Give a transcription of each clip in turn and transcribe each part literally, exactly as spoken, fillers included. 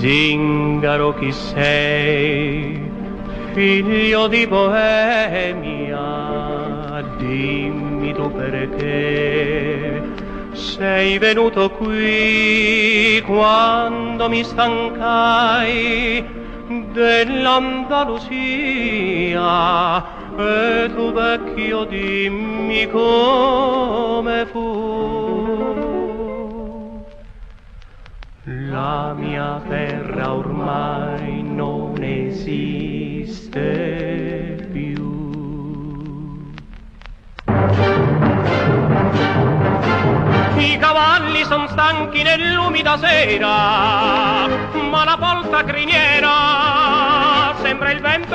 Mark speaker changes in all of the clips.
Speaker 1: Zingaro chi sei, figlio di Boemia, dimmi tu perché sei venuto qui quando mi stancai dell'Andalusia, e tu vecchio dimmi come fu. La mia terra ormai non esiste più. I cavalli son stanchi nell'umida sera, ma la polta criniera sembra il vento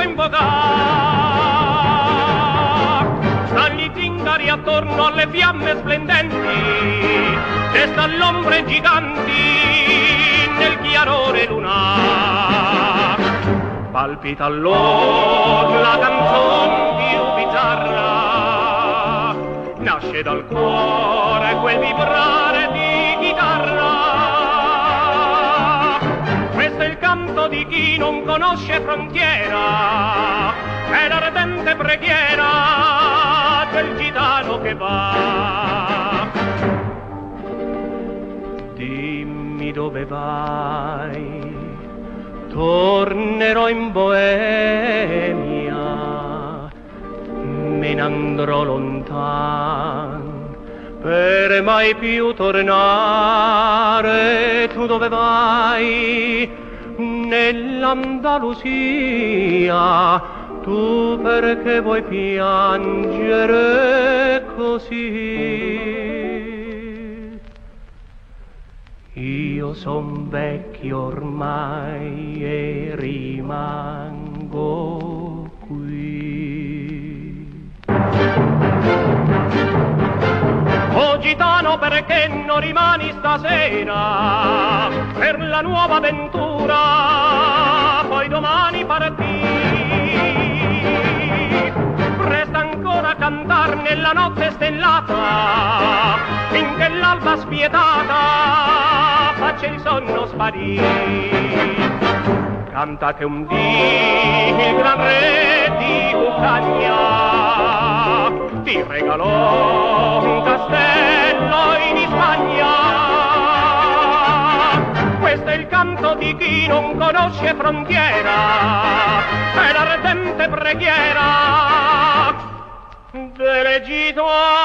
Speaker 1: invocar. Stan gli zingari attorno alle fiamme splendenti, e stan l'ombre giganti nel chiarore lunar. Palpita allora la canzon più bizzarra, nasce dal cuore quel vibrare di chitarra. Questo è il canto di chi non conosce frontiera, è l'ardente preghiera del gitano che va. Dimmi dove vai, tornerò in Boemia, me ne andrò lontan per mai più tornare. Tu dove vai? Nell'Andalusia. Tu perché vuoi piangere così? Io son vecchio ormai e rimango qui. Oh gitano, perché non rimani stasera per la nuova avventura, poi domani partì. Resta ancora a cantar nella notte stellata, finché l'alba spietata faccia il sonno sparire. Canta che un dì il gran re di Lucania ti regalò un castello in Spagna. Questo è il canto di chi non conosce frontiera, è l'ardente preghiera delle gitane.